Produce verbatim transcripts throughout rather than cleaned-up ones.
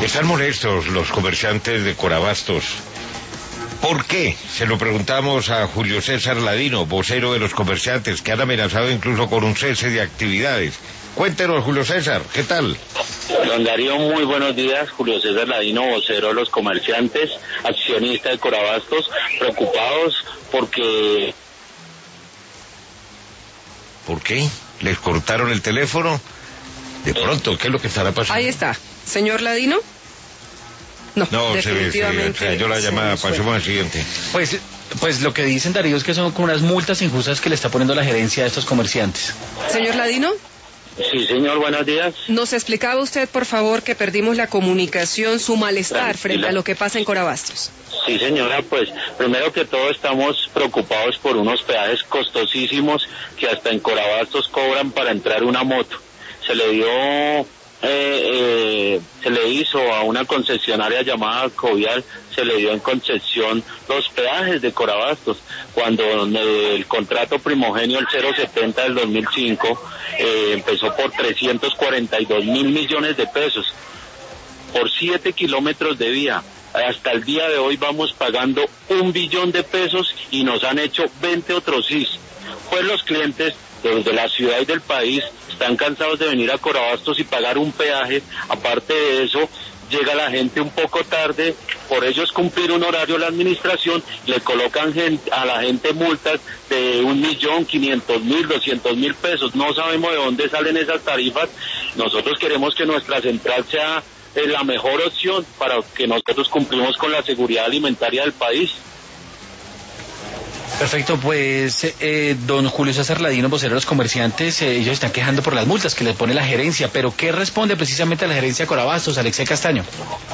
Están molestos los comerciantes de Corabastos. ¿Por qué? Se lo preguntamos a Julio César Ladino, vocero de los comerciantes, que han amenazado incluso con un cese de actividades. Cuéntenos, Julio César, ¿qué tal? Don Darío, muy buenos días. Julio César Ladino, vocero de los comerciantes, accionista de Corabastos, preocupados porque... ¿Por qué? ¿Les cortaron el teléfono? De pronto, ¿qué es lo que estará pasando? Ahí está. ¿Señor Ladino? No, no definitivamente. Se, se cayó la llamada, pasemos al siguiente. Pues, pues lo que dicen, Darío, es que son como unas multas injustas que le está poniendo la gerencia a estos comerciantes. Señor Ladino. Sí, señor, buenos días. ¿Nos explicaba usted, por favor, que perdimos la comunicación, su malestar Tranquila. frente a lo que pasa en Corabastos? Sí, señora, pues primero que todo estamos preocupados por unos peajes costosísimos que hasta en Corabastos cobran para entrar una moto. Se le dio, eh, eh, se le hizo a una concesionaria llamada Covial, se le dio en concesión los peajes de Corabastos, cuando el contrato primogenio, el cero setenta del dos mil cinco, eh, empezó por trescientos cuarenta y dos mil millones de pesos, por siete kilómetros de vía. Hasta el día de hoy vamos pagando un billón de pesos y nos han hecho veinte otros S I S. Pues los clientes desde la ciudad y del país están cansados de venir a Corabastos y pagar un peaje. Aparte de eso, llega la gente un poco tarde, por ellos cumplir un horario la administración, le colocan gente, a la gente multas de un millón, quinientos mil, doscientos mil pesos. No sabemos de dónde salen esas tarifas. Nosotros queremos que nuestra central sea eh, la mejor opción para que nosotros cumplimos con la seguridad alimentaria del país. Perfecto, pues eh, don Julio César Ladino, vocero de los comerciantes, eh, ellos están quejando por las multas que les pone la gerencia, pero ¿qué responde precisamente a la gerencia de Corabastos, Alexei Castaño?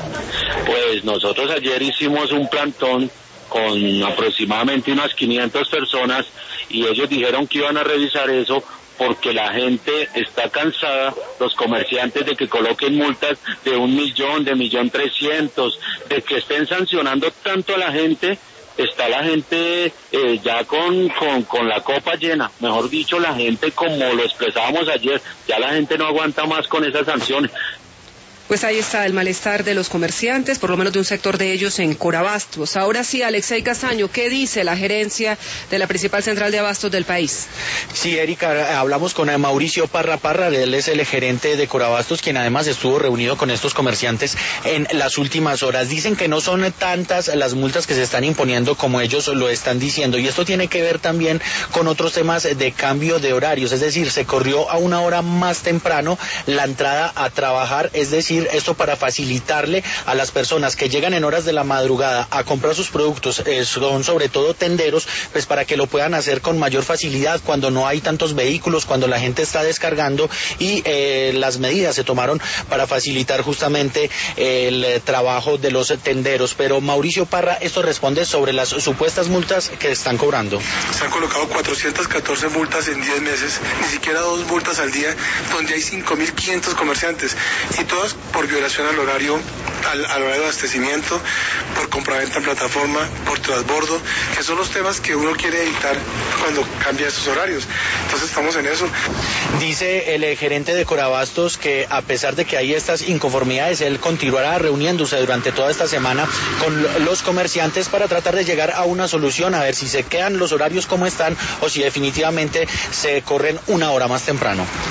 Pues nosotros ayer hicimos un plantón con aproximadamente unas quinientas personas y ellos dijeron que iban a revisar eso porque la gente está cansada, los comerciantes, de que coloquen multas de un millón, de millón trescientos, de que estén sancionando tanto a la gente. Está la gente eh, ya con, con, con la copa llena, mejor dicho, la gente, como lo expresábamos ayer, ya la gente no aguanta más con esas sanciones. Pues ahí está el malestar de los comerciantes, por lo menos de un sector de ellos en Corabastos. Ahora sí, Alexei Castaño, ¿qué dice la gerencia de la principal central de abastos del país? Sí, Erika, hablamos con Mauricio Parra Parra, él es el gerente de Corabastos, quien además estuvo reunido con estos comerciantes en las últimas horas. Dicen que no son tantas las multas que se están imponiendo como ellos lo están diciendo, y esto tiene que ver también con otros temas de cambio de horarios, es decir, se corrió a una hora más temprano la entrada a trabajar, es decir, esto para facilitarle a las personas que llegan en horas de la madrugada a comprar sus productos, eh, son sobre todo tenderos, pues para que lo puedan hacer con mayor facilidad cuando no hay tantos vehículos, cuando la gente está descargando, y eh, las medidas se tomaron para facilitar justamente eh, el trabajo de los tenderos. Pero Mauricio Parra, esto responde sobre las supuestas multas que están cobrando. Se han colocado cuatrocientas catorce multas en diez meses, ni siquiera dos multas al día, donde hay cinco mil quinientos comerciantes, y todas por violación al horario, al, al horario de abastecimiento, por compraventa en plataforma, por transbordo, que son los temas que uno quiere evitar cuando cambia esos horarios. Entonces estamos en eso. Dice el gerente de Corabastos que a pesar de que hay estas inconformidades, él continuará reuniéndose durante toda esta semana con los comerciantes para tratar de llegar a una solución, a ver si se quedan los horarios como están o si definitivamente se corren una hora más temprano.